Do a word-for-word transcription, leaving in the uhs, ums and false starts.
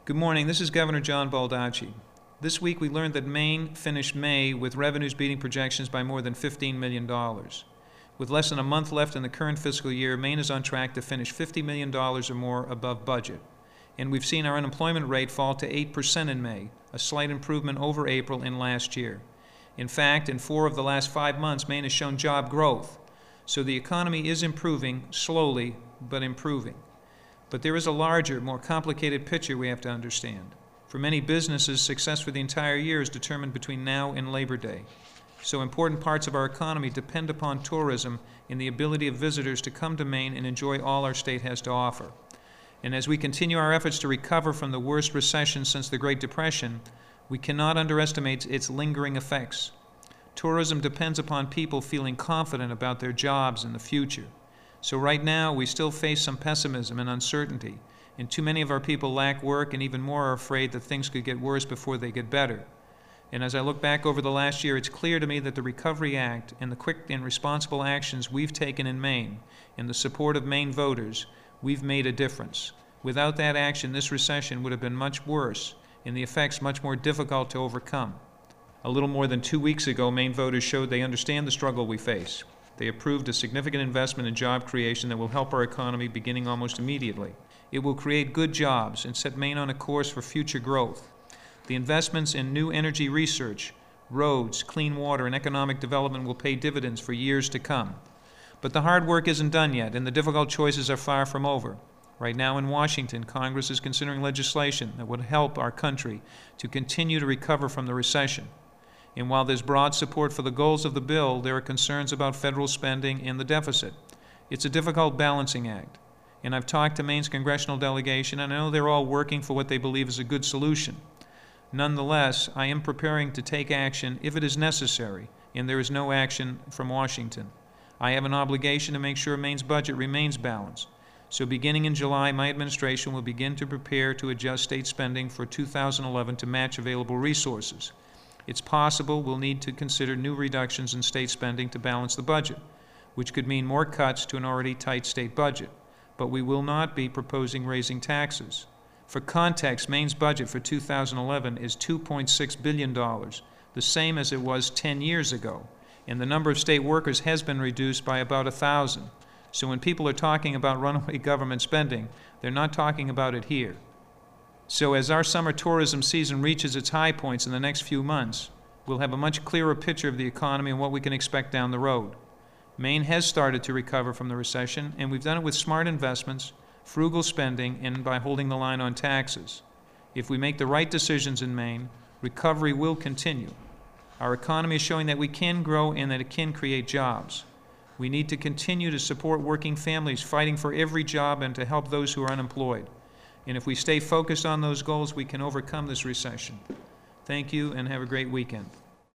Good morning. This is Governor John Baldacci. This week we learned that Maine finished May with revenues beating projections by more than fifteen million dollars. With less than a month left in the current fiscal year, Maine is on track to finish fifty million dollars or more above budget. And we've seen our unemployment rate fall to eight percent in May, a slight improvement over April and last year. In fact, in four of the last five months, Maine has shown job growth. So the economy is improving, slowly, but improving. But there is a larger, more complicated picture we have to understand. For many businesses, success for the entire year is determined between now and Labor Day. So important parts of our economy depend upon tourism and the ability of visitors to come to Maine and enjoy all our state has to offer. And as we continue our efforts to recover from the worst recession since the Great Depression, we cannot underestimate its lingering effects. Tourism depends upon people feeling confident about their jobs and the future. So right now, we still face some pessimism and uncertainty, and too many of our people lack work and even more are afraid that things could get worse before they get better. And as I look back over the last year, it's clear to me that the Recovery Act and the quick and responsible actions we've taken in Maine and the support of Maine voters, we've made a difference. Without that action, this recession would have been much worse and the effects much more difficult to overcome. A little more than two weeks ago, Maine voters showed they understand the struggle we face. They approved a significant investment in job creation that will help our economy beginning almost immediately. It will create good jobs and set Maine on a course for future growth. The investments in new energy research, roads, clean water, and economic development will pay dividends for years to come. But the hard work isn't done yet, and the difficult choices are far from over. Right now in Washington, Congress is considering legislation that would help our country to continue to recover from the recession. And while there's broad support for the goals of the bill, there are concerns about federal spending and the deficit. It's a difficult balancing act. And I've talked to Maine's congressional delegation, and I know they're all working for what they believe is a good solution. Nonetheless, I am preparing to take action if it is necessary, and there is no action from Washington. I have an obligation to make sure Maine's budget remains balanced. So beginning in July, my administration will begin to prepare to adjust state spending for two thousand eleven to match available resources. It's possible we'll need to consider new reductions in state spending to balance the budget, which could mean more cuts to an already tight state budget. But we will not be proposing raising taxes. For context, Maine's budget for two thousand eleven is two point six billion dollars, the same as it was ten years ago, and the number of state workers has been reduced by about a thousand. So when people are talking about runaway government spending, they're not talking about it here. So as our summer tourism season reaches its high points in the next few months, we'll have a much clearer picture of the economy and what we can expect down the road. Maine has started to recover from the recession, and we've done it with smart investments, frugal spending, and by holding the line on taxes. If we make the right decisions in Maine, recovery will continue. Our economy is showing that we can grow and that it can create jobs. We need to continue to support working families fighting for every job and to help those who are unemployed. And if we stay focused on those goals, we can overcome this recession. Thank you, and have a great weekend.